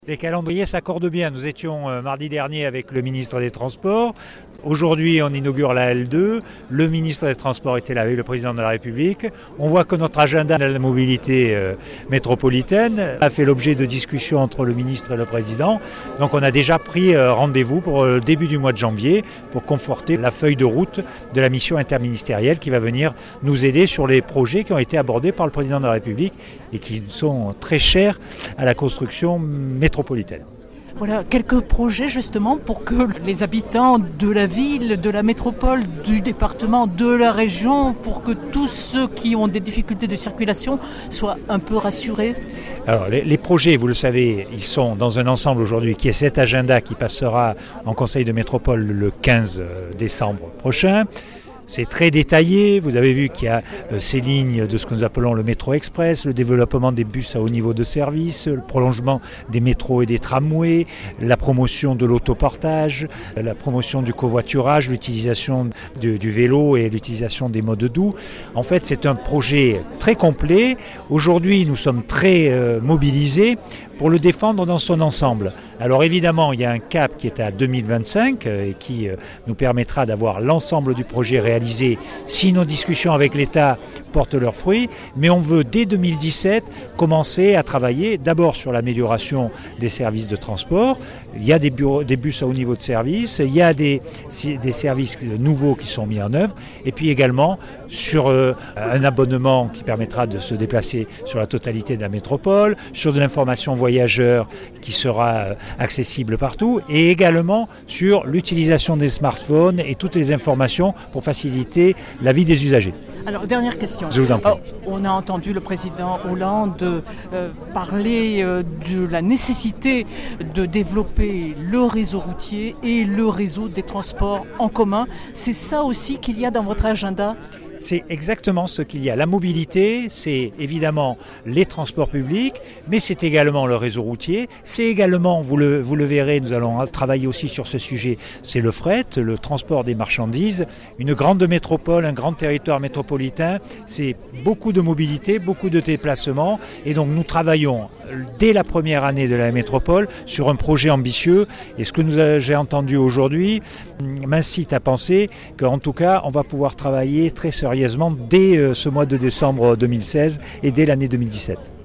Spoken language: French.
Les calendriers s'accordent bien. Nous étions mardi dernier avec le ministre des Transports. Aujourd'hui, on inaugure la L2. Le ministre des Transports était là avec le président de la République. On voit que notre agenda de la mobilité métropolitaine a fait l'objet de discussions entre le ministre et le président. Donc on a déjà pris rendez-vous pour le début du mois de janvier pour conforter la feuille de route de la mission interministérielle qui va venir nous aider sur les projets qui ont été abordés par le président de la République et qui sont très chers à la construction métropolitaine. Voilà, quelques projets justement pour que les habitants de la ville, de la métropole, du département, de la région, pour que tous ceux qui ont des difficultés de circulation soient un peu rassurés. Alors les projets, vous le savez, ils sont dans un ensemble aujourd'hui qui est cet agenda qui passera en Conseil de métropole le 15 décembre prochain. C'est très détaillé, vous avez vu qu'il y a ces lignes de ce que nous appelons le métro express, le développement des bus à haut niveau de service, le prolongement des métros et des tramways, la promotion de l'autopartage, la promotion du covoiturage, l'utilisation du vélo et l'utilisation des modes doux. En fait, c'est un projet très complet. Aujourd'hui, nous sommes très mobilisés pour le défendre dans son ensemble. Alors évidemment, il y a un cap qui est à 2025 et qui nous permettra d'avoir l'ensemble du projet réalisé si nos discussions avec l'État portent leurs fruits, mais on veut dès 2017 commencer à travailler d'abord sur l'amélioration des services de transport. Il y a des bus à haut niveau de service, il y a des services nouveaux qui sont mis en œuvre, et puis également sur un abonnement qui permettra de se déplacer sur la totalité de la métropole, sur de l'information voyageurs qui sera accessible partout, et également sur l'utilisation des smartphones et toutes les informations pour faciliter la vie des usagers. Alors, dernière question. Je vous en prie. On a entendu le président Hollande parler de la nécessité de développer le réseau routier et le réseau des transports en commun. C'est ça aussi qu'il y a dans votre agenda ? C'est exactement ce qu'il y a. La mobilité, c'est évidemment les transports publics, mais c'est également le réseau routier. C'est également, vous le verrez, nous allons travailler aussi sur ce sujet, c'est le fret, le transport des marchandises. Une grande métropole, un grand territoire métropolitain, c'est beaucoup de mobilité, beaucoup de déplacements. Et donc nous travaillons dès la première année de la métropole sur un projet ambitieux. Et ce que j'ai entendu aujourd'hui m'incite à penser qu'en tout cas, on va pouvoir travailler très sérieusement dès ce mois de décembre 2016 et dès l'année 2017.